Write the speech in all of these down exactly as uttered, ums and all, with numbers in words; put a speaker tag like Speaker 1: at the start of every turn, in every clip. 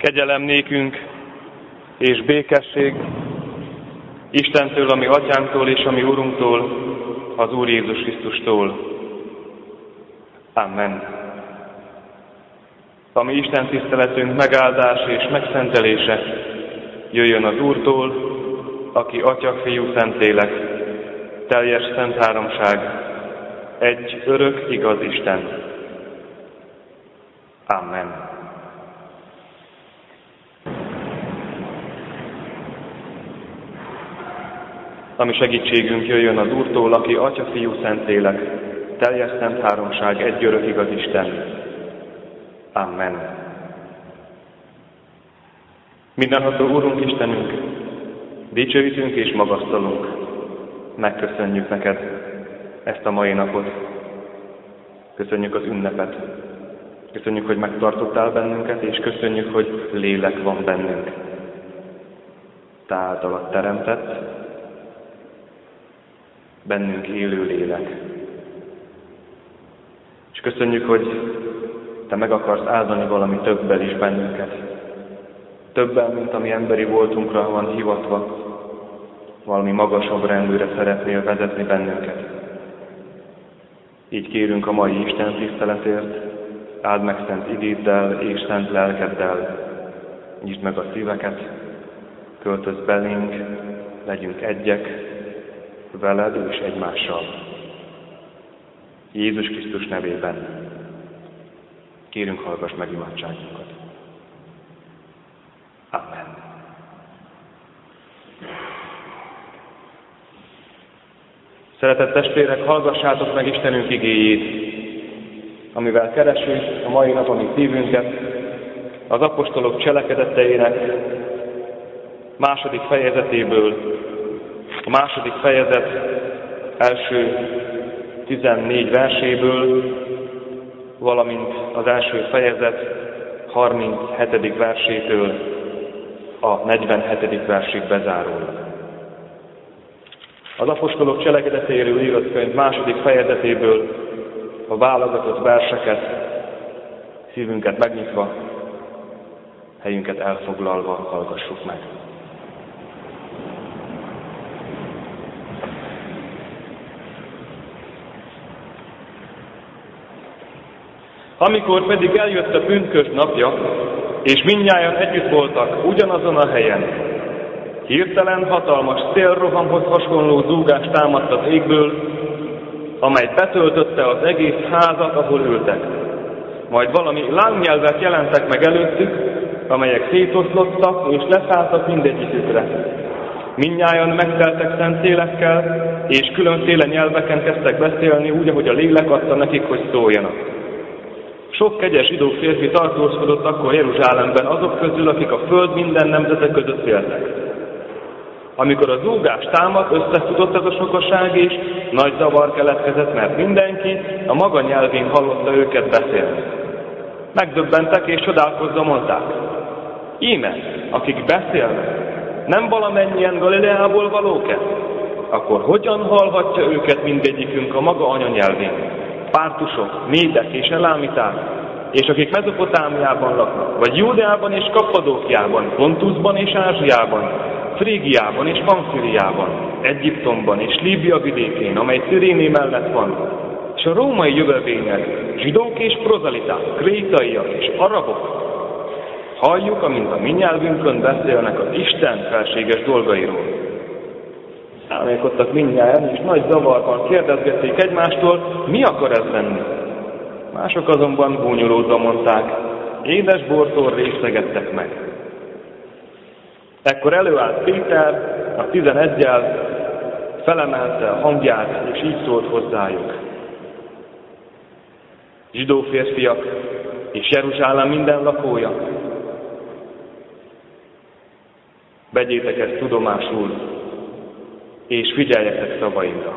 Speaker 1: Kegyelem nékünk és békesség Istentől, a mi atyánktól és a mi Urunktól, az Úr Jézus Krisztustól. Amen. A mi Isten tiszteletünk megáldása és megszentelése jöjjön az Úrtól, aki Atya, Fiú, Szentlélek, teljes szent háromság, egy örök, igaz Isten. Amen. A mi segítségünk jöjjön az Úrtól, aki Atya, Fiú, Szentlélek, teljes szent háromság, egy örök, igaz Isten. Amen. Mindenható Úrunk, Istenünk, dicsőítünk és magasztalunk. Megköszönjük neked ezt a mai napot. Köszönjük az ünnepet. Köszönjük, hogy megtartottál bennünket, és köszönjük, hogy lélek van bennünk. Te általad teremtett, bennünk élő lélek. És köszönjük, hogy te meg akarsz áldani valami többel is bennünket. Többel, mint ami emberi voltunkra van hivatva. Valami magasabb rendűre szeretnél vezetni bennünket. Így kérünk a mai Isten tiszteletért, áld meg szent igéddel és szent lelkeddel. Nyisd meg a szíveket, költözz belénk, legyünk egyek, veled és egymással. Jézus Krisztus nevében kérünk, hallgass meg imádságunkat. Amen. Szeretett testvérek, hallgassátok meg Istenünk igéjét, amivel keresünk a mai napon mi szívünket, az apostolok cselekedeteinek második fejezetéből, a második fejezet első tizennégy verséből, valamint az első fejezet harminchetedik versétől a negyvenhetedik versig bezárólag. Az apostolok cselekedeteiről írott könyv második fejezetéből a válogatott verseket, szívünket megnyitva, helyünket elfoglalva hallgassuk meg. Amikor pedig eljött a pünkösd napja, és mindnyájan együtt voltak ugyanazon a helyen, hirtelen hatalmas szélrohamhoz hasonló zúgás támadt az égből, amely betöltötte az egész házat, ahol ültek. Majd valami lángnyelvek jelentek meg előttük, amelyek szétoszlottak és leszálltak mindegyikükre. Mindnyájan megteltek szent lélekkel, és különféle nyelveken kezdtek beszélni, úgy, ahogy a lélek adta nekik, hogy szóljanak. Sok kegyes zsidó férfi tartózkodott akkor Jeruzsálemben azok közül, akik a föld minden nemzete között éltek. Amikor a zúgás támadt, összefutott ez a sokaság, és nagy zavar keletkezett, mert mindenki a maga nyelvén hallotta őket beszélni. Megdöbbentek és csodálkozva mondták: íme, akik beszélnek, nem valamennyien Galileából valók-e? Akkor hogyan hallhatja őket mindegyikünk a maga anyanyelvén? Pártusok, médek és elámiták, és akik Mezopotámiában laknak, vagy Júdeában és Kappadókiában, Pontusban és Ázsiában, Frígiában és Pamfiliában, Egyiptomban és Líbia vidékén, amely Ciréné mellett van, és a római jövevények, zsidók és prozaliták, krétaiak és arabok. Halljuk, amint a mi nyelvünkön beszélnek az Isten felséges dolgairól. Elmélkodtak mindnyájan, és nagy zavarban kérdezgették egymástól, mi akar ez lenni. Mások azonban gúnyolódva mondták, édes bortól részegettek meg. Ekkor előállt Péter, a tizeneggyel, felemelte a hangját, és így szólt hozzájuk: zsidó férfiak, és Jeruzsálem minden lakója, vegyétek ezt tudomásul, és figyeljetek szavaimra.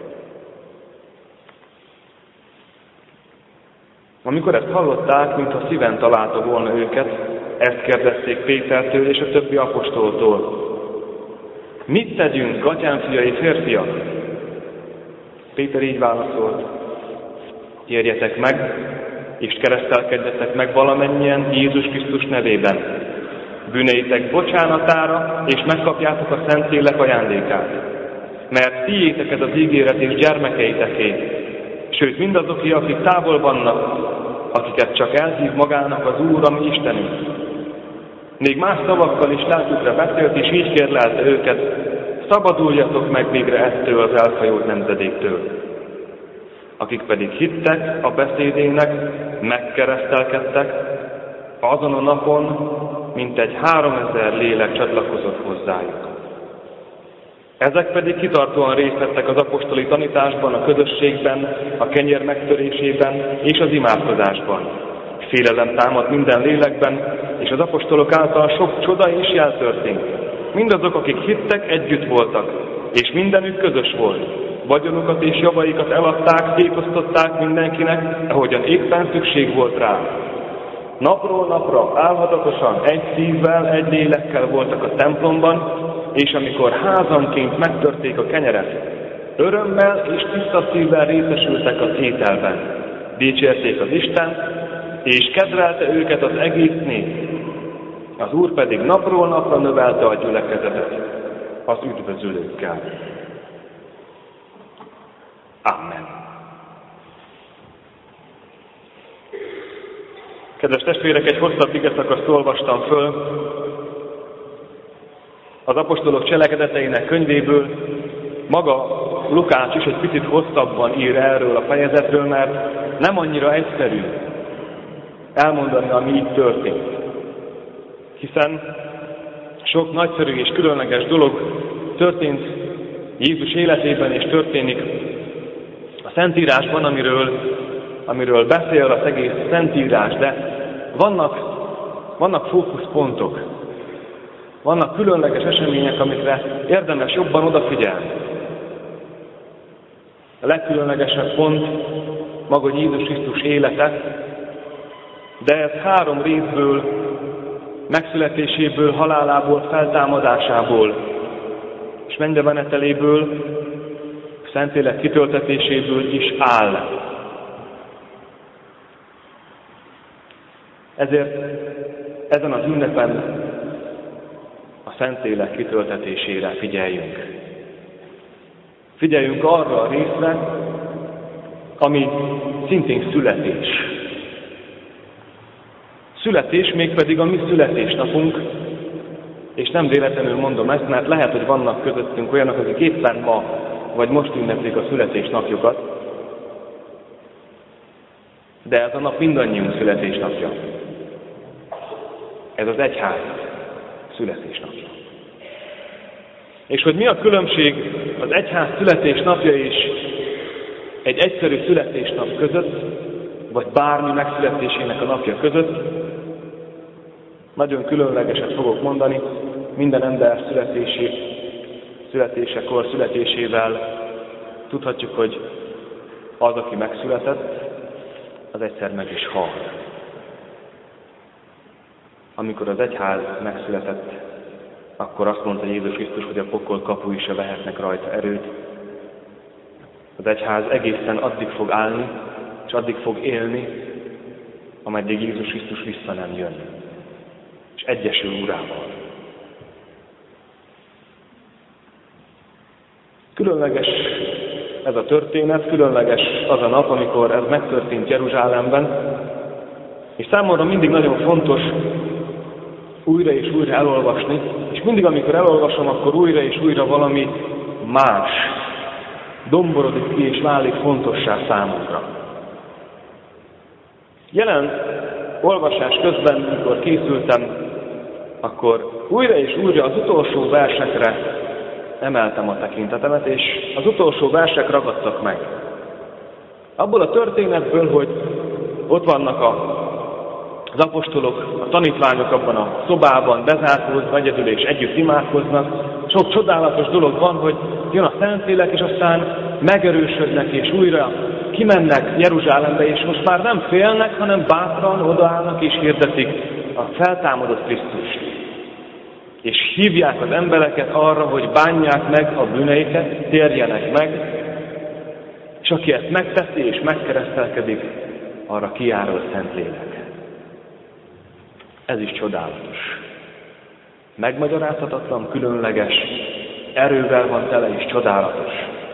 Speaker 1: Amikor ezt hallották, mintha szíven találta volna őket, ezt kérdezték Pétertől és a többi apostoltól: mit tegyünk, gatyánfiai férfiak? Péter így válaszolt: térjetek meg, és keresztelkedjetek meg valamennyien Jézus Krisztus nevében, bűneitek bocsánatára, és megkapjátok a Szentlélek ajándékát. Mert tiétek ez az ígéret és gyermekeiteké, sőt mindazoké, akik távol vannak, akiket csak elhív magának az Úr, a mi Istenünk. Még más szavakkal is lelkükre beszélt, és így kérlelte őket, szabaduljatok meg végre ettől az elfajolt nemzedéktől. Akik pedig hittek a beszédének, megkeresztelkedtek, azon a napon mintegy háromezer lélek csatlakozott hozzájuk. Ezek pedig kitartóan részt vettek az apostoli tanításban, a közösségben, a kenyér megtörésében és az imádkozásban. Félelem támadt minden lélekben, és az apostolok által sok csoda és jel történt. Mindazok, akik hittek, együtt voltak, és mindenük közös volt. Vagyonukat és javaikat eladták, szétosztották mindenkinek, ahogyan éppen szükség volt rá. Napról napra álhatatosan egy szívvel, egy lélekkel voltak a templomban, és amikor házanként megtörték a kenyeret, örömmel és tiszta szívvel részesültek az ételben. Dicsérték az Istent, és kedvelte őket az egész nép. Az Úr pedig napról napra növelte a gyülekezetet az üdvözülőkkel. Amen. Kedves testvérek, egy hosszabb igeszakaszt olvastam föl az apostolok cselekedeteinek könyvéből. Maga Lukács is egy picit hosszabban ír erről a fejezetről, mert nem annyira egyszerű elmondani, ami így történt. Hiszen sok nagyszerű és különleges dolog történt Jézus életében, és történik a Szentírásban, amiről, amiről beszél az egész Szentírás, de vannak, vannak fókuszpontok, vannak különleges események, amikre érdemes jobban odafigyelni. A legkülönlegesebb pont maga Jézus Krisztus élete, de ez három részből, megszületéséből, halálából, feltámadásából és mennybe meneteléből, Szentlélek kitöltetéséből is áll. Ezért ezen az ünnepen a Szentlélek kitöltetésére figyeljünk. Figyeljünk arra a részre, ami szintén születés. Születés, mégpedig a mi születésnapunk, és nem véletlenül mondom ezt, mert lehet, hogy vannak közöttünk olyanok, akik éppen ma vagy most ünneplik a születésnapjukat, de ez a nap mindannyiunk születésnapja. Ez az egyház születésnapja. És hogy mi a különbség az egyház születésnapja és egy egyszerű születésnap között, vagy bármi megszületésének a napja között, nagyon különlegeset fogok mondani. Minden ember születési, születésekor, születésével tudhatjuk, hogy az, aki megszületett, az egyszer meg is hal. Amikor az egyház megszületett, akkor azt mondta Jézus Krisztus, hogy a pokol kapui se vehetnek rajta erőt. Az egyház egészen addig fog állni, és addig fog élni, ameddig Jézus Krisztus vissza nem jön, és egyesül Urával. Különleges ez a történet, különleges az a nap, amikor ez megtörtént Jeruzsálemben, és számomra mindig nagyon fontos újra és újra elolvasni, és mindig, amikor elolvasom, akkor újra és újra valami más domborodik ki és válik fontossá számunkra. Jelen olvasás közben, amikor készültem, akkor újra és újra az utolsó versekre emeltem a tekintetemet, és az utolsó versek ragadtak meg. Abból a történetből, hogy ott vannak a, az apostolok, a tanítványok abban a szobában, bezárkózva, egyedül és együtt imádkoznak. Sok csodálatos dolog van, hogy jön a Szentlélek, és aztán megerősödnek, és újra kimennek Jeruzsálembe, és most már nem félnek, hanem bátran odaállnak és hirdetik a feltámadott Krisztust. És hívják az embereket arra, hogy bánják meg a bűneiket, térjenek meg, és aki ezt megteszi és megkeresztelkedik, arra kijár a Szentlélek. Ez is csodálatos. Megmagyarázhatatlan, különleges, erővel van tele és csodálatos.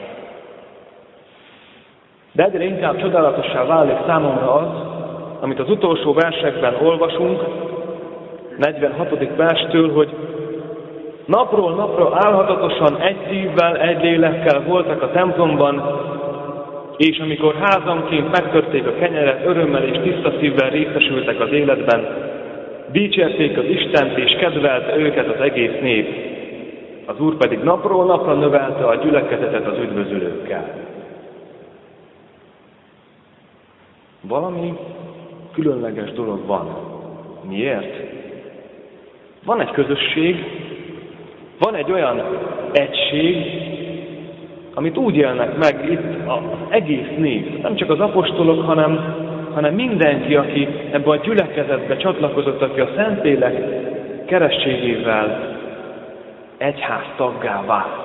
Speaker 1: De egyre inkább csodálatossá válik számomra az, amit az utolsó versekben olvasunk, negyvenhatodik verstől, hogy napról napra álhatatosan egy szívvel, egy lélekkel voltak a templomban, és amikor házanként megtörték a kenyeret, örömmel és tiszta szívvel részesültek az életben, dicsérték az Istent, és kedvelte őket az egész nép. Az Úr pedig napról napra növelte a gyülekezetet az üdvözülőkkel. Valami különleges dolog van. Miért? Van egy közösség, van egy olyan egység, amit úgy élnek meg itt az egész nép, nem csak az apostolok, hanem, hanem mindenki, aki ebbe a gyülekezetbe csatlakozott, aki a Szentlélek kerességével egyház taggá vált.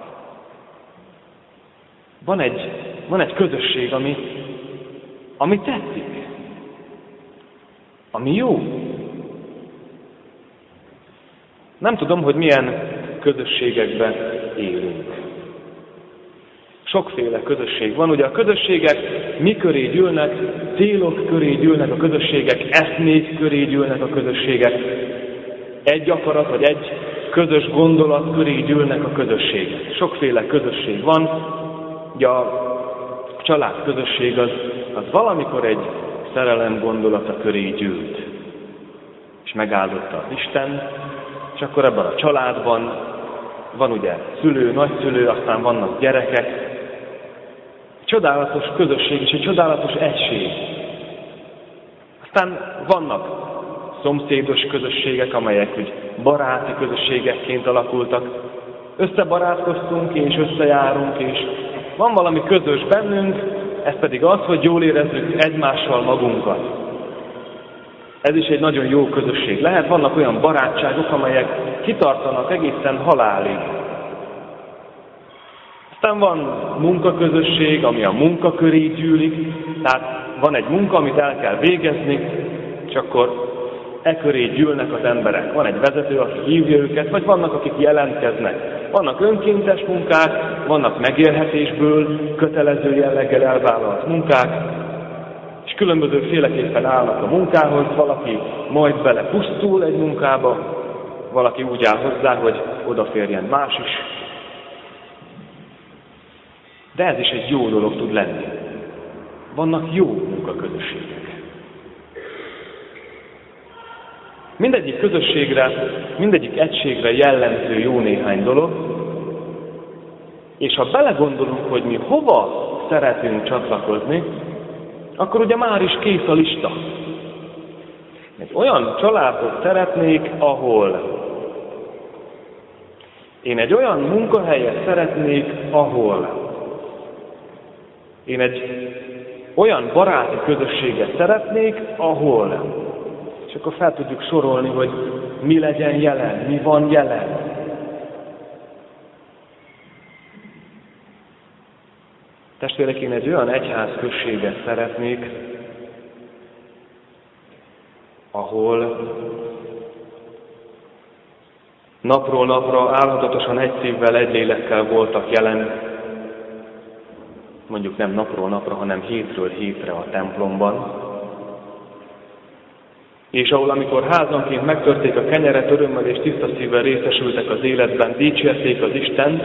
Speaker 1: Van egy, van egy közösség, ami, ami tetszik, ami jó. Nem tudom, hogy milyen közösségekben élünk. Sokféle közösség van. Ugye a közösségek mi köré gyűlnek, célok köré gyűlnek a közösségek, eszmék köré gyűlnek a közösségek, egy akarat vagy egy közös gondolat köré gyűlnek a közösségek. Sokféle közösség van. Ugye a család közösség az, az valamikor egy szerelem gondolata köré gyűlt. És megáldotta az Isten, és akkor ebben a családban van ugye szülő, nagyszülő, aztán vannak gyerekek. Csodálatos közösség és egy csodálatos egység. Aztán vannak szomszédos közösségek, amelyek úgy baráti közösségekként alakultak. Összebarátkoztunk és összejárunk, és van valami közös bennünk, ez pedig az, hogy jól érezzük egymással magunkat. Ez is egy nagyon jó közösség lehet. Vannak olyan barátságok, amelyek kitartanak egészen halálig. Aztán van munkaközösség, ami a munka köré gyűlik, tehát van egy munka, amit el kell végezni, és akkor e köré gyűlnek az emberek. Van egy vezető, aki hívja őket, vagy vannak, akik jelentkeznek. Vannak önkéntes munkák, vannak megélhetésből kötelező jelleggel elvállalt munkák, és különböző féleképpen állnak a munkához, valaki majd bele pusztul egy munkába, valaki úgy áll hozzá, hogy odaférjen más is. De ez is egy jó dolog tud lenni. Vannak jó munkaközösségek. Mindegyik közösségre, mindegyik egységre jellemző jó néhány dolog, és ha belegondolunk, hogy mi hova szeretünk csatlakozni, akkor ugye már is kész a lista. Egy olyan családot szeretnék, ahol én egy olyan munkahelyet szeretnék, ahol én egy olyan baráti közösséget szeretnék, ahol, és akkor fel tudjuk sorolni, hogy mi legyen jelen, mi van jelen. Testvérek, én egy olyan egyházközséget szeretnék, ahol napról napra álhatatosan egy szívvel, egy lélekkel voltak jelen, mondjuk nem napról napra, hanem hétről hétre a templomban, és ahol amikor házanként megtörték a kenyeret, örömmel és tiszta szívvel részesültek az életben, dicsérték az Istent,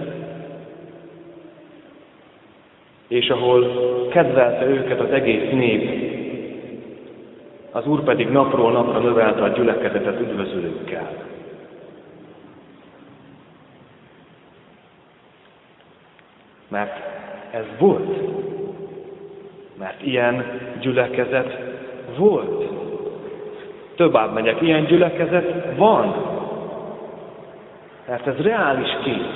Speaker 1: és ahol kedvelte őket az egész nép, az Úr pedig napról napra növelte a gyülekezetet üdvözülőkkel. Mert ez volt. Mert ilyen gyülekezet volt. Tovább megyek, ilyen gyülekezet van. Mert ez reális kép.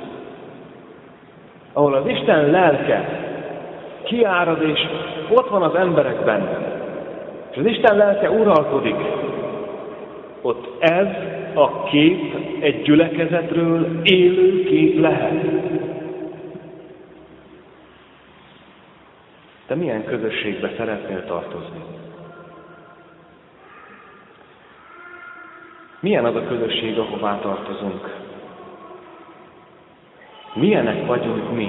Speaker 1: Ahol az Isten lelke kiárad, és ott van az emberekben, és az Isten lelke uralkodik, ott ez a kép egy gyülekezetről élő kép lehet. Te milyen közösségbe szeretnél tartozni? Milyen az a közösség, ahová tartozunk? Milyenek vagyunk mi?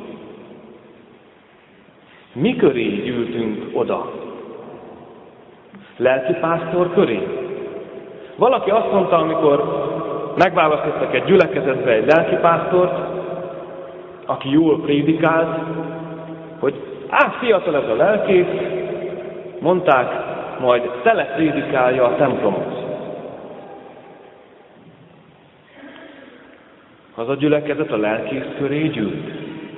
Speaker 1: Mi köré gyűltünk oda? Lelkipásztor köré? Valaki azt mondta, amikor megválasztottak egy gyülekezetbe egy lelkipásztort, aki jól prédikált, hogy á, fiatal ez a lelkész, mondták, majd tele prédikálja a templomot. Az a gyülekezet a lelkész köré gyűlt.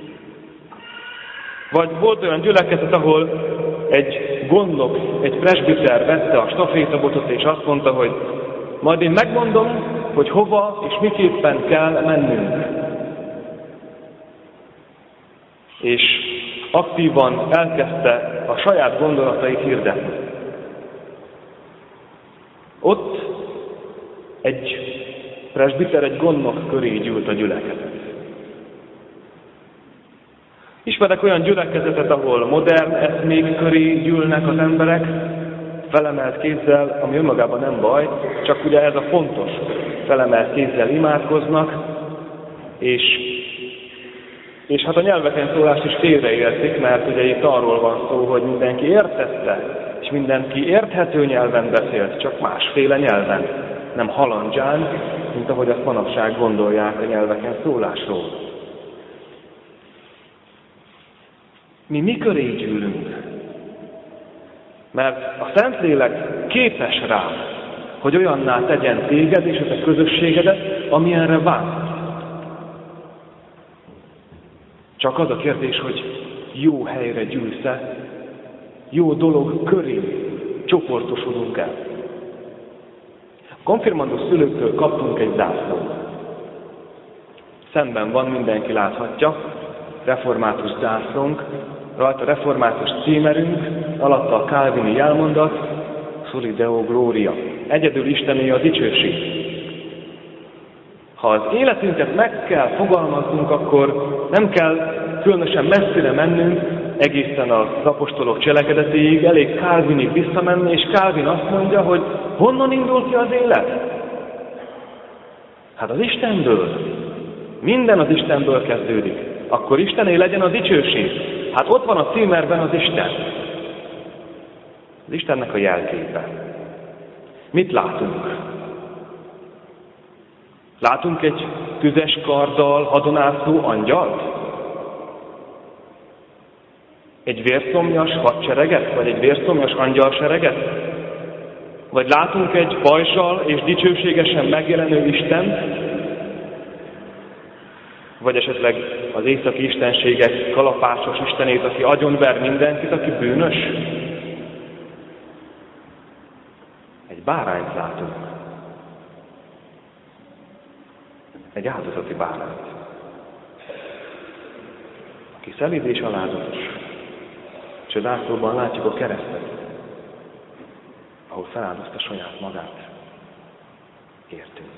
Speaker 1: Vagy volt olyan gyülekezet, ahol egy gondnok, egy presbiter vette a stafétabotot, és azt mondta, hogy majd én megmondom, hogy hova és miképpen kell mennünk. És aktívan elkezdte a saját gondolatait hirdetni. Ott egy presbiter, egy gondnok köré gyűlt a gyülekezet. Ismerek olyan gyülekezetet, ahol modern eszmék köré gyűlnek az emberek, felemelt kézzel, ami önmagában nem baj, csak ugye ez a fontos, felemelt kézzel imádkoznak, és, és hát a nyelveken szólást is félreértik, mert ugye itt arról van szó, hogy mindenki értette, és mindenki érthető nyelven beszélt, csak másféle nyelven, nem halandzsán, mint ahogy azt manapság gondolják a nyelveken szólásról. Mi mi köré gyűlünk? Mert a Szentlélek képes rá, hogy olyanná tegyen téged és a te közösségedet, amilyenre vágysz. Csak az a kérdés, hogy jó helyre gyűlsz-e, jó dolog köré csoportosodunk el. A konfirmandus szülőktől kaptunk egy zászlót. Szemben van, mindenki láthatja, református zászlónk, rajta református címerünk, alatta a kálvini jelmondat, Soli Deo Gloria. Egyedül Istené a dicsőség. Ha az életünket meg kell fogalmaznunk, akkor nem kell különösen messzire mennünk, egészen az apostolok cselekedetéig, elég Calvinig visszamenni, és Calvin azt mondja, hogy honnan indul ki az élet? Hát az Istenből. Minden az Istenből kezdődik. Akkor Istené legyen a dicsőség. Hát ott van a címerben az Isten. Az Istennek a jelképe. Mit látunk? Látunk egy tüzes karddal hadonászó angyalt? Egy vérszomjas hadsereget? Vagy egy vérszomjas angyalsereget? Vagy látunk egy pajzsal és dicsőségesen megjelenő Istent? Vagy esetleg az északi istenségek kalapácsos istenét, aki agyonver mindenkit, aki bűnös? Egy bárányt látunk. Egy áldozati bárányt. Aki szelíd és alázatos. És a zászlóban látjuk a keresztet, ahol feláldozta saját magát. Értünk.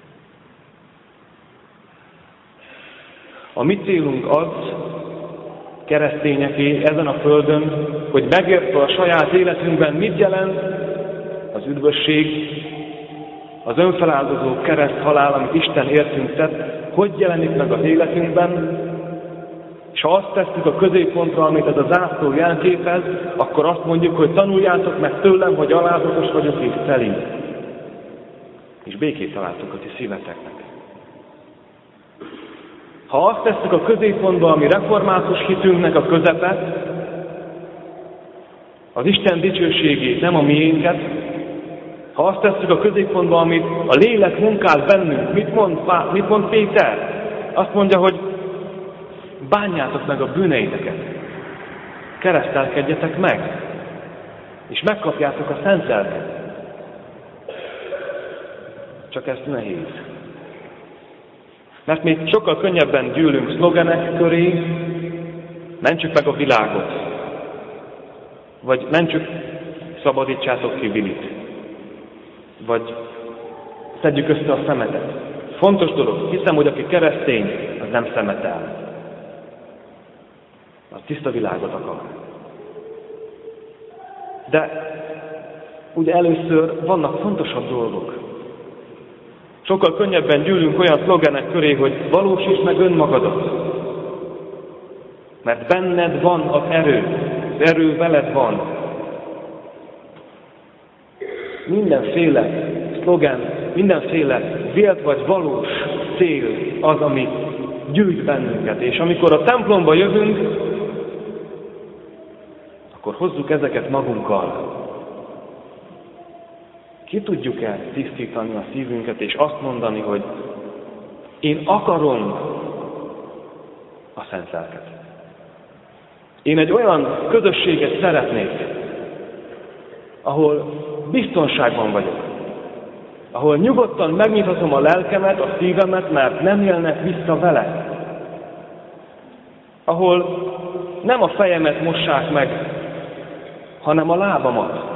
Speaker 1: A mi célunk az, keresztényeké ezen a földön, hogy megértve a saját életünkben mit jelent az üdvösség, az önfeláldozó kereszt halál, amit Isten értünk tett, hogy jelenik meg az életünkben, és ha azt tesszük a középpontra, amit ez a zászló jelképez, akkor azt mondjuk, hogy tanuljátok meg tőlem, hogy alázatos vagyok és szelíd. És békét találtok a ti szíveteknek. Ha azt tesszük a középpontba, ami református hitünknek a közepe, az Isten dicsőségét, nem a miénket, ha azt tesszük a középpontba, amit a lélek munkál bennünk, mit mond, mit mond Péter? Azt mondja, hogy bánjátok meg a bűneiteket, keresztelkedjetek meg, és megkapjátok a szent lelket. Csak ez nehéz. Mert mi sokkal könnyebben gyűlünk szlogenek köré, mentsük meg a világot, vagy mentsük, szabadítsátok ki Vilit, vagy tegyük össze a szemetet. Fontos dolog, hiszem, hogy aki keresztény, az nem szemetel. Az tiszta világot akar. De ugye először vannak fontosabb dolgok. Sokkal könnyebben gyűlünk olyan szlogenek köré, hogy valósítsd meg önmagadat. Mert benned van az erő, az erő veled van. Mindenféle szlogen, mindenféle vélt vagy valós cél az, ami gyűjt bennünket. És amikor a templomba jövünk, akkor hozzuk ezeket magunkkal. Ki tudjuk-e tisztítani a szívünket, és azt mondani, hogy én akarom a Szent Lelket. Én egy olyan közösséget szeretnék, ahol biztonságban vagyok, ahol nyugodtan megnyithatom a lelkemet, a szívemet, mert nem élnek vissza vele. Ahol nem a fejemet mossák meg, hanem a lábamat.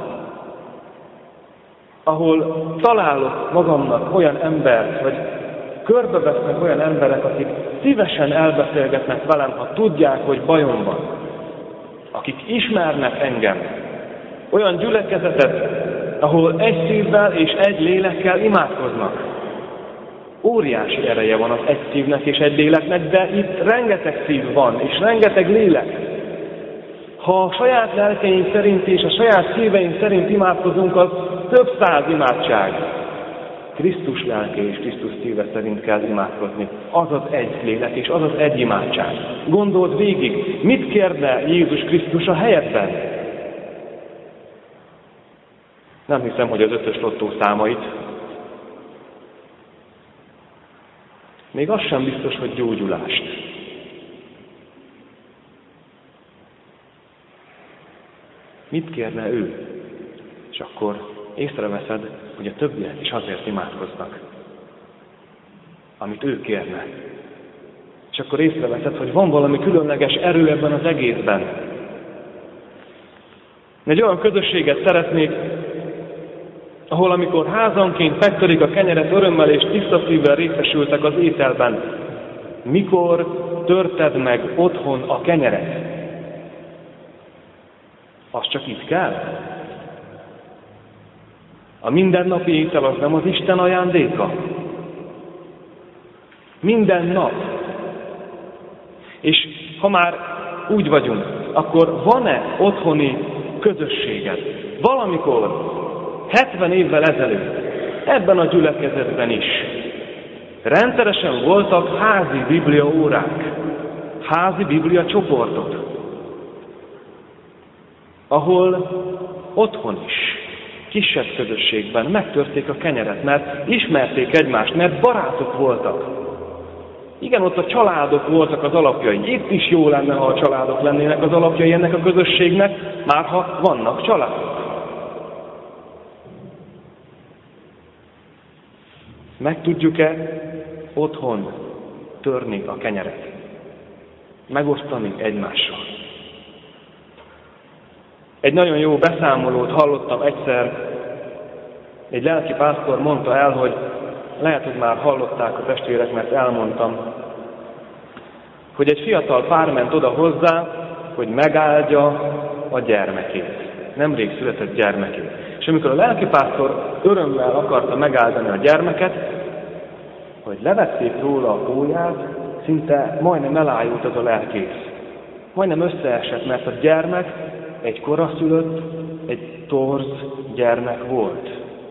Speaker 1: Ahol találok magamnak olyan embert, vagy körbevesznek olyan emberek, akik szívesen elbeszélgetnek velem, ha tudják, hogy bajom van. Akik ismernek engem. Olyan gyülekezetet, ahol egy szívvel és egy lélekkel imádkoznak. Óriási ereje van az egy szívnek és egy léleknek, de itt rengeteg szív van, és rengeteg lélek. Ha a saját lelkeink szerint és a saját szíveink szerint imádkozunk, az több száz imádság. Krisztus lelke és Krisztus szíve szerint kell imádkozni. Az az egy lélek és az az egy imádság. Gondold végig, mit kérne Jézus Krisztus a helyedben? Nem hiszem, hogy az ötös lottó számait. Még az sem biztos, hogy gyógyulást. Mit kérne ő? És akkor észreveszed, hogy a többiek is azért imádkoznak, amit ő kérne. És akkor észreveszed, hogy van valami különleges erő ebben az egészben. Egy olyan közösséget szeretnék, ahol amikor házanként megtörik a kenyeret örömmel és tiszta szívvel részesültek az ételben, mikor törted meg otthon a kenyeret? Az csak itt kell? A mindennapi étel az nem az Isten ajándéka? Minden nap. És ha már úgy vagyunk, akkor van-e otthoni közösséged? Valamikor, hetven évvel ezelőtt, ebben a gyülekezetben is rendszeresen voltak házi biblia órák, házi biblia csoportok, ahol otthon is, kisebb közösségben megtörték a kenyeret, mert ismerték egymást, mert barátok voltak. Igen, ott a családok voltak az alapjai. Itt is jó lenne, ha a családok lennének az alapjai ennek a közösségnek, már ha vannak családok. Meg tudjuk-e otthon törni a kenyeret? Megosztani egymással? Egy nagyon jó beszámolót hallottam egyszer, egy lelki pásztor mondta el, hogy lehet, hogy már hallották a testvérek, mert elmondtam, hogy egy fiatal pár ment oda hozzá, hogy megáldja a gyermekét. Nemrég született gyermekét. És amikor a lelkipásztor örömmel akarta megáldani a gyermeket, hogy levették róla a pólyát, szinte majdnem elájult az a lelkész. Majdnem összeesett, mert a gyermek egy koraszülött, egy torz gyermek volt.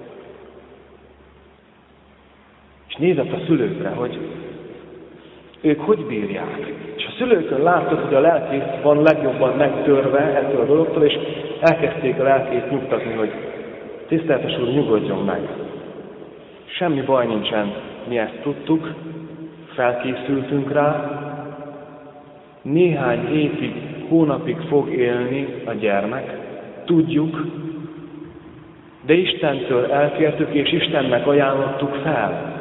Speaker 1: És nézett a szülőkre, hogy ők hogy bírják. És a szülőkön látszott, hogy a lelkész van legjobban megtörve ettől a dologtól, és elkezdték a lelkét nyugtatni, hogy tiszteletes úr, nyugodjon meg. Semmi baj nincsen, mi ezt tudtuk, felkészültünk rá. Néhány hétig, hónapig fog élni a gyermek, tudjuk, de Istentől elkértük, és Istennek ajánlottuk fel.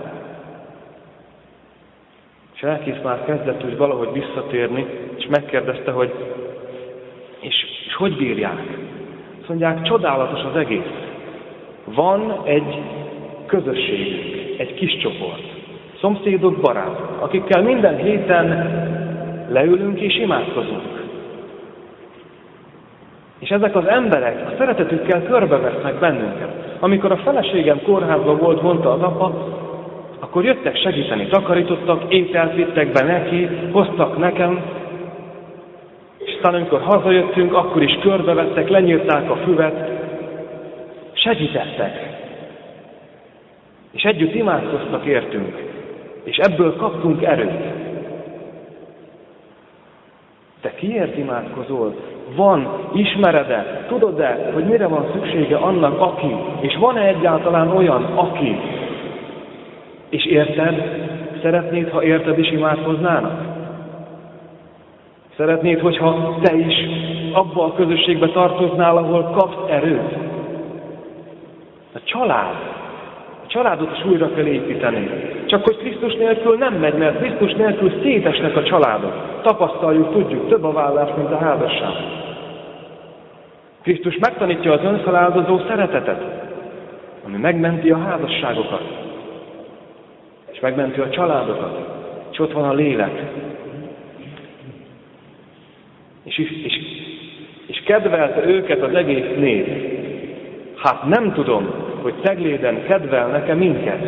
Speaker 1: És elkész már kezdett úgy valahogy visszatérni, és megkérdezte, hogy és, és hogy bírják? Azt mondják, csodálatos az egész. Van egy közösségünk, egy kis csoport, szomszédok, barátok, akikkel minden héten leülünk és imádkozunk. És ezek az emberek a szeretetükkel körbevesznek bennünket. Amikor a feleségem kórházban volt, mondta az apa, akkor jöttek segíteni, takarítottak, ételt vittek be neki, hoztak nekem, és aztán amikor hazajöttünk, akkor is körbevettek, lenyírták a füvet, segítettek. És együtt imádkoztak értünk, és ebből kaptunk erőt. Te kiért imádkozol? Van, ismered-e, tudod-e, hogy mire van szüksége annak, aki? És van-e egyáltalán olyan, aki? És érted? Szeretnéd, ha érted is imádkoznának? Szeretnéd, hogyha te is abba a közösségbe tartoznál, ahol kapsz erőt? A család. A családot is újra kell építeni. Csak hogy Krisztus nélkül nem megy, mert Krisztus nélkül szétesnek a családok. Tapasztaljuk, tudjuk, több a vállás, mint a házasság. Krisztus megtanítja az önfeláldozó szeretetet, ami megmenti a házasságokat, és megmenti a családokat, és ott van a lélek. És, és, és kedvelte őket az egész nép. Hát nem tudom, hogy Cegléden kedvelnek-e minket.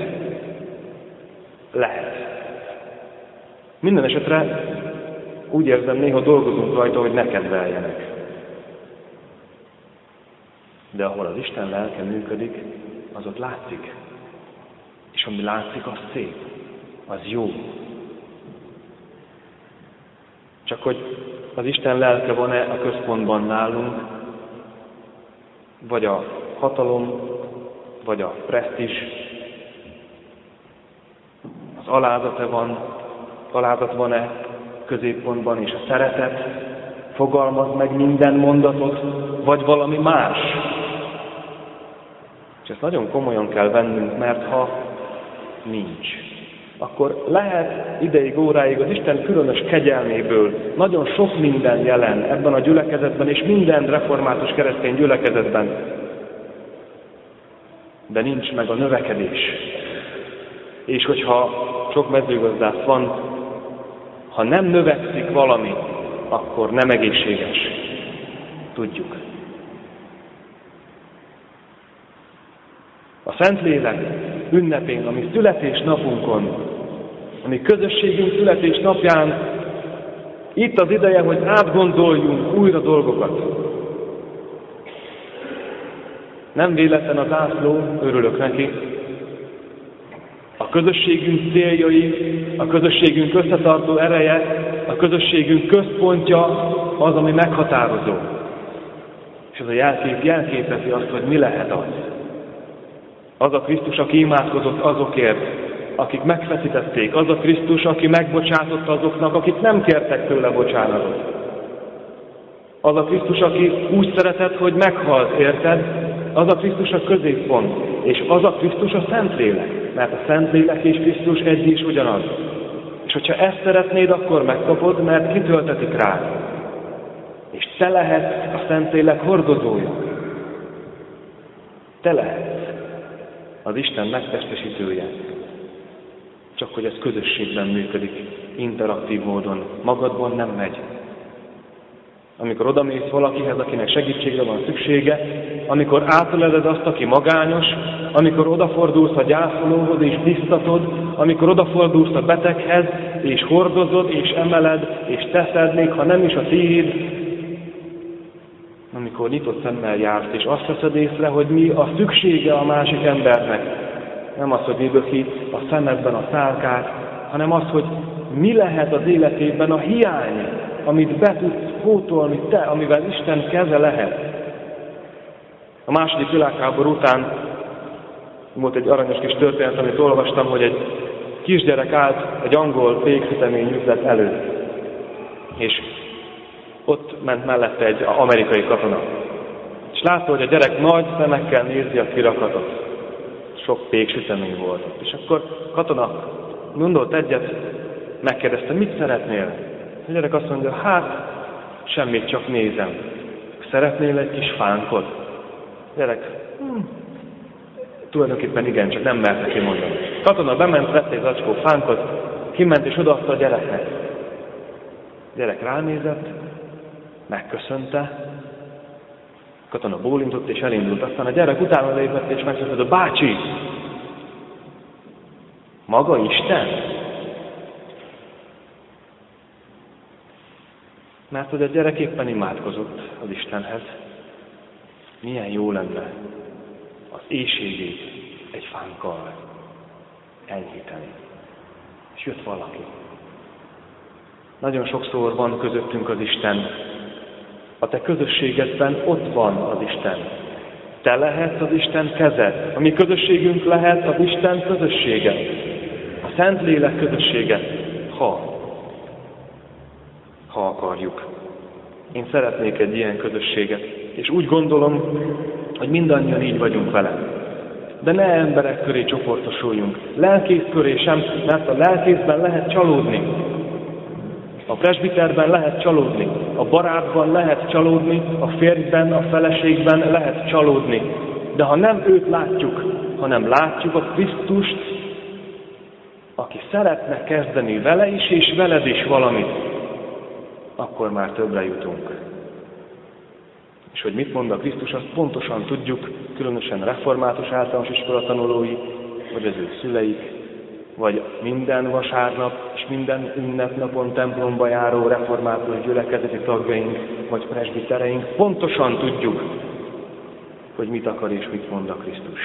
Speaker 1: Lehet. Minden esetre úgy érzem, néha dolgozunk rajta, hogy ne kedveljenek. De ahol az Isten lelke működik, az ott látszik. És ami látszik, az szép, az jó. Csak hogy az Isten lelke van-e a központban nálunk, vagy a hatalom, vagy a presztízs, az alázat-e van, alázat van-e középpontban, és a szeretet fogalmaz meg minden mondatot, vagy valami más. És ezt nagyon komolyan kell vennünk, mert ha nincs, akkor lehet ideig, óráig az Isten különös kegyelméből nagyon sok minden jelen ebben a gyülekezetben, és minden református keresztény gyülekezetben, de nincs meg a növekedés. És hogyha sok mezőgazdász van, ha nem növekszik valami, akkor nem egészséges. Tudjuk. A Szentlélek ünnepén, ami születésnapunkon, ami közösségünk születésnapján, itt az ideje, hogy átgondoljunk újra dolgokat. Nem véletlen az zászló, örülök neki. A közösségünk céljai, a közösségünk összetartó ereje, a közösségünk központja az, ami meghatározó. És ez a jelkép jelképezi azt, hogy mi lehet az. Az a Krisztus, aki imádkozott azokért, akik megfeszítették. Az a Krisztus, aki megbocsátott azoknak, akik nem kértek tőle bocsánatot. Az a Krisztus, aki úgy szeretett, hogy meghalt, érted? Az a Krisztus a középpont. És az a Krisztus a Szentlélek. Mert a Szentlélek és Krisztus egy és ugyanaz. És hogyha ezt szeretnéd, akkor megkapod, mert kitöltetik rád. És te lehetsz a Szentlélek hordozója. Te lehetsz az Isten megtestesítője. Csak hogy ez közösségben működik, interaktív módon. Magadban nem megy. Amikor odamész valakihez, akinek segítségre van szüksége, amikor átöleled azt, aki magányos, amikor odafordulsz a gyászolóhoz és biztatod, amikor odafordulsz a beteghez, és hordozod, és emeled, és teszed, még ha nem is a tiéd, amikor nyitott szemmel jársz, és azt veszed észre, hogy mi a szüksége a másik embernek. Nem az, hogy böki a szemedben a szálkát, hanem az, hogy mi lehet az életében a hiány, amit be tudsz pótolni te, amivel Isten keze lehet. A második világháború után volt egy aranyos kis történet, amit olvastam, hogy egy kisgyerek állt egy angol péksütemény üzlet előtt. És ott ment mellette egy amerikai katona. És látta, hogy a gyerek nagy szemekkel nézi a kirakatot. Sok péksütemény volt. És akkor katona gondolt egyet, megkérdezte, mit szeretnél? A gyerek azt mondja, hát semmit, csak nézem. Szeretnél egy kis fánkot? A gyerek, hm, tulajdonképpen igen, csak nem merte kimondani. Katona bement, vett egy zacskó fánkot, kiment és odaadta a gyereknek. A gyerek ránézett, megköszönte, katona bólintott és elindult. Aztán a gyerek utána lépett és megköszönte, bácsi! Maga Isten? Mert hogy a gyerek éppen imádkozott az Istenhez. Milyen jó lenne az éhségét egy fánkkal enyhíteni. És jött valaki. Nagyon sokszor van közöttünk az Isten. A te közösségedben ott van az Isten. Te lehetsz az Isten keze. A mi közösségünk lehet az Isten közössége. A Szentlélek közössége, ha, ha akarjuk. Én szeretnék egy ilyen közösséget, és úgy gondolom, hogy mindannyian így vagyunk vele. De ne emberek köré csoportosuljunk, lelkész köré sem, mert a lelkészben lehet csalódni. A presbiterben lehet csalódni, a barátban lehet csalódni, a férjben, a feleségben lehet csalódni. De ha nem őt látjuk, hanem látjuk a Krisztust, aki szeretne kezdeni vele is és veled is valamit, akkor már többre jutunk. És hogy mit mond a Krisztus, azt pontosan tudjuk, különösen református általános iskola tanulói, vagy az ő szüleik, vagy minden vasárnap és minden ünnepnapon templomba járó református gyülekezeti tagjaink, vagy presbitereink, pontosan tudjuk, hogy mit akar és mit mond a Krisztus.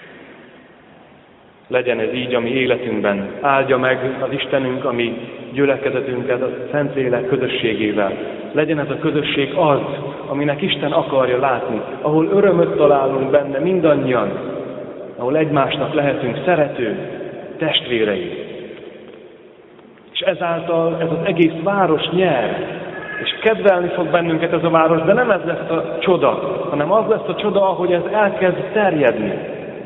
Speaker 1: Legyen ez így a mi életünkben, áldja meg az Istenünk a mi gyülekezetünket a Szentlélek közösségével. Legyen ez a közösség az, aminek Isten akarja látni, ahol örömöt találunk benne mindannyian, ahol egymásnak lehetünk szerető testvérei. És ezáltal ez az egész város nyer, és kedvelni fog bennünket ez a város, de nem ez lesz a csoda, hanem az lesz a csoda, ahogy ez elkezd terjedni.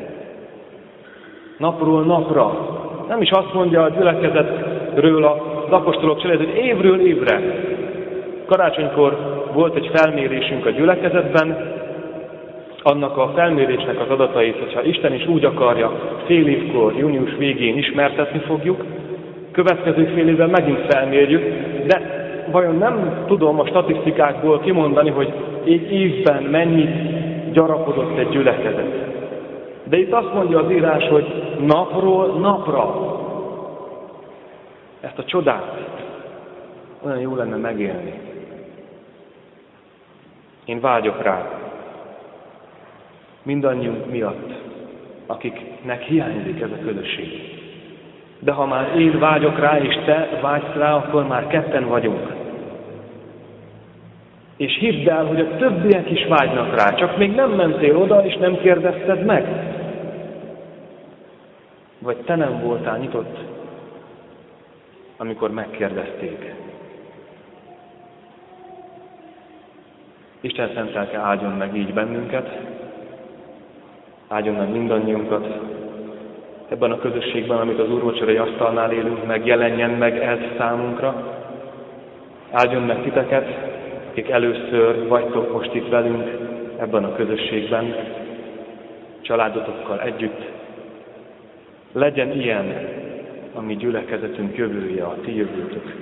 Speaker 1: Napról napra. Nem is azt mondja a gyülekezetről az apostolok család, hogy évről évre. Karácsonykor volt egy felmérésünk a gyülekezetben, annak a felmérésnek az adatait, hogyha Isten is úgy akarja, fél évkor, június végén ismertetni fogjuk, következő fél évben megint felmérjük, de vajon nem tudom a statisztikákból kimondani, hogy egy évben mennyit gyarapodott egy gyülekezet. De itt azt mondja az írás, hogy napról napra ezt a csodát olyan jó lenne megélni. Én vágyok rá, mindannyiunk miatt, akiknek hiányzik ez a közösség. De ha már én vágyok rá, és te vágysz rá, akkor már ketten vagyunk. És hidd el, hogy a többiek is vágynak rá, csak még nem mentél oda, és nem kérdezted meg. Vagy te nem voltál nyitott, amikor megkérdezték. Isten szent lelke áldjon meg így bennünket, áldjon meg mindannyiunkat, ebben a közösségben, amit az úrvacsorai asztalnál élünk, meg jelenjen meg ez számunkra. Áldjon meg titeket, akik először vagytok most itt velünk ebben a közösségben, családotokkal együtt. Legyen ilyen a mi gyülekezetünk jövője, a ti jövőtök.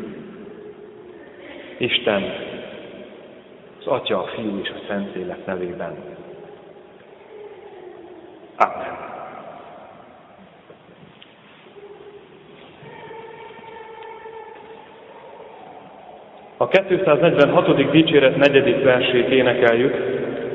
Speaker 1: Isten, az Atya, a Fiú és a Szentlélek nevében. Amen. A kétszáznegyvenhatodik dicséret negyedik versét énekeljük.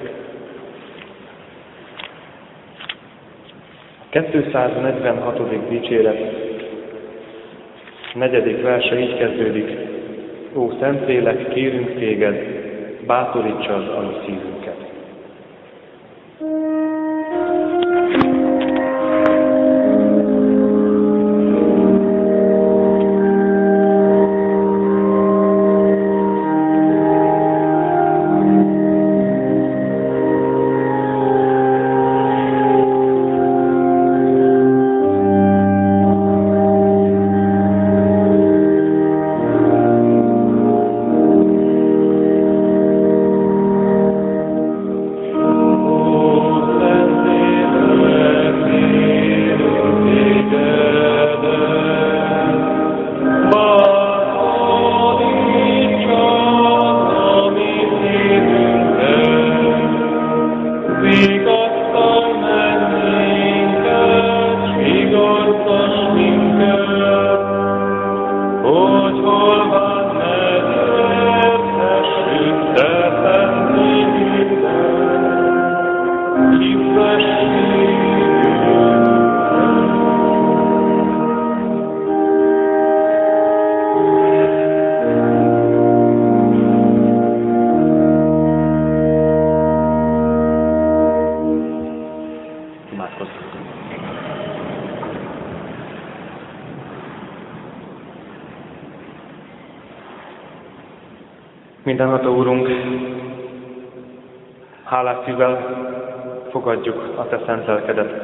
Speaker 1: A kétszáznegyvenhatodik dicséret negyedik verse így kezdődik. Ó, Szentlélek, kérünk téged, bátorítsad a mi szívünket. Vigasztalj meg minket, vigasztalj minket. Mindenható Úrunk, hálás szívvel fogadjuk a Te szent lelkedet.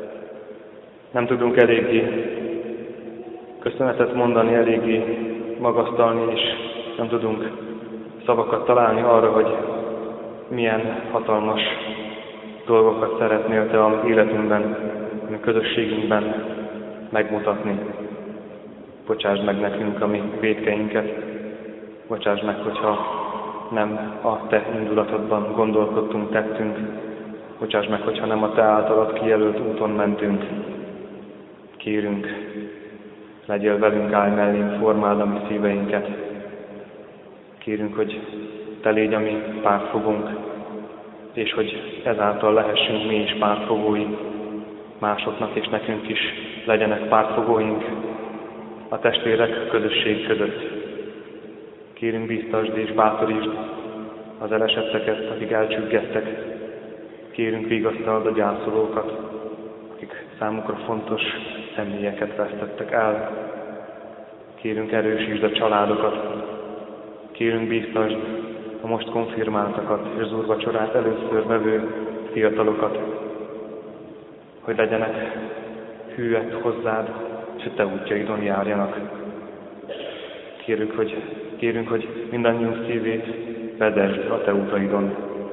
Speaker 1: Nem tudunk eléggé köszönetet mondani, eléggé magasztalni, és nem tudunk szavakat találni arra, hogy milyen hatalmas dolgokat szeretnél Te a mi életünkben, a mi közösségünkben megmutatni. Bocsásd meg nekünk a mi vétkeinket, bocsásd meg, hogyha nem a Te indulatodban gondolkodtunk, tettünk, bocsásd meg, hogyha nem a Te általad kijelölt úton mentünk. Kérünk, legyél velünk, állj mellénk, formáld a mi szíveinket. Kérünk, hogy Te légy a mi pártfogónk, és hogy ezáltal lehessünk mi is pártfogói másoknak, és nekünk is legyenek pártfogóink a testvérek közösség között. Kérünk, bíztasd és bátorítsd az elesetteket, akik elcsüggedtek. Kérünk, vigasztald a gyászolókat, akik számukra fontos személyeket vesztettek el. Kérünk, erősítsd a családokat. Kérünk, bíztasd a most konfirmáltakat és az úrvacsorát először vevő fiatalokat, hogy legyenek hűek hozzád, és a Te útjaidon járjanak. Kérünk, hogy, kérünk, hogy mindannyiunk szívét vezesd a Te útaidon.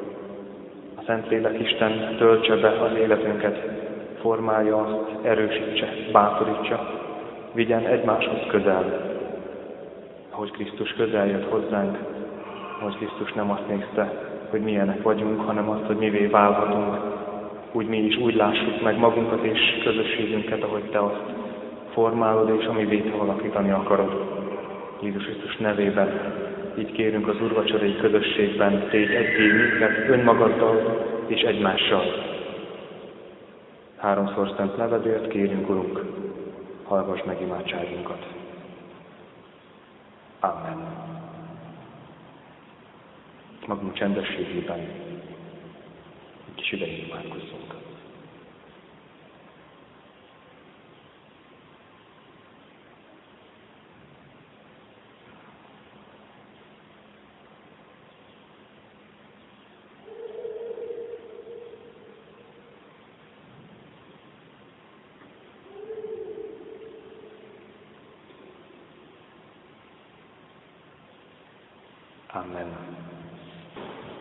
Speaker 1: A Szentlélek Isten töltse be az életünket, formálja azt, erősítse, bátorítsa, vigyen egymáshoz közel, ahogy Krisztus közel jött hozzánk, ahogy Krisztus nem azt nézte, hogy milyenek vagyunk, hanem azt, hogy mivé válhatunk, úgy mi is úgy lássuk meg magunkat és közösségünket, ahogy Te azt formálod, és amivé alakítani akarod. Jézus Krisztus nevében így kérünk az úrvacsorai közösségben, tégy egyé minket önmagaddal és egymással. Háromszor szent nevedért kérünk, Urunk, hallgass meg imádságunkat. Amen. Magunk csendességében egy kis ideig imádkozzunk. Amen.